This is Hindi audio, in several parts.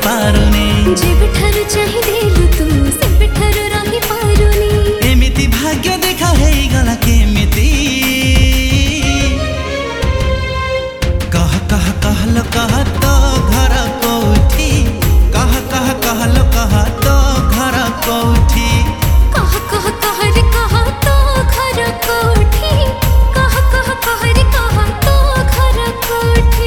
पारुनी जेबेठारु चाहिदेलु तू सेबेठारु रही पारुनी एमिति भाग्य देखा है गला केमिति कह कहलो कह तो घर कोठी कह कहलो कह तो घर कोठी कह रे कह तो घर कोठी कह रे कह तो घर कोठी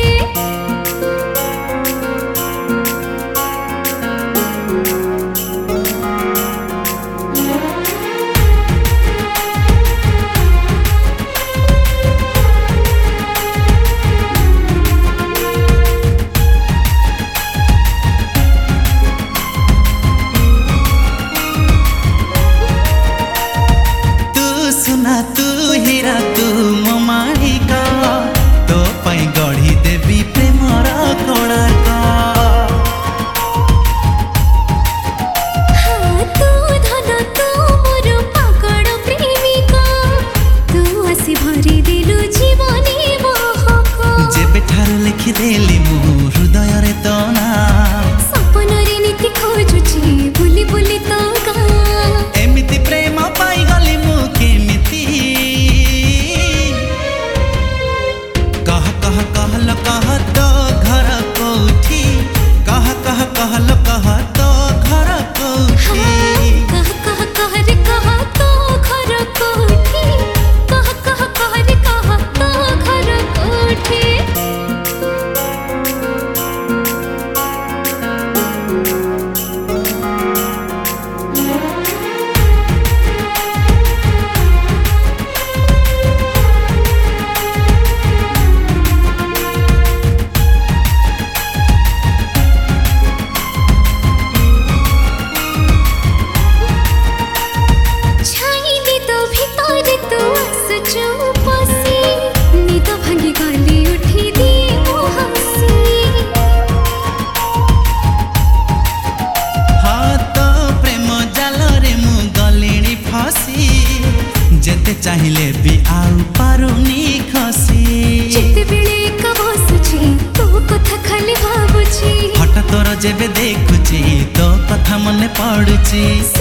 तू हीरा तू मो माणिका तो पाई गढ़ी देवी प्रेमर कोणार्क तू धन तू मोर पागल प्रेमिका तू आसी भरी देलु जीवनी महक जेबेठारु लिखिदेली मु हृदय रे तो ना सपन रे नीति खोजुची बुली बुली तो गाँ एमिति प्रेम पाई गली मु केमिति कहलो कह तो घर कोठी कह कहलो कह तो घर कोठी कह रे कह तो घर कोठी कह रे कह तो घर कोठी जेते चाहिए भी आउ पारुनी खसी जेते बेले का बसुची तो कथा खाली भाबुची हट तोर जेबे देखुची तो कथा मने पड़ुची।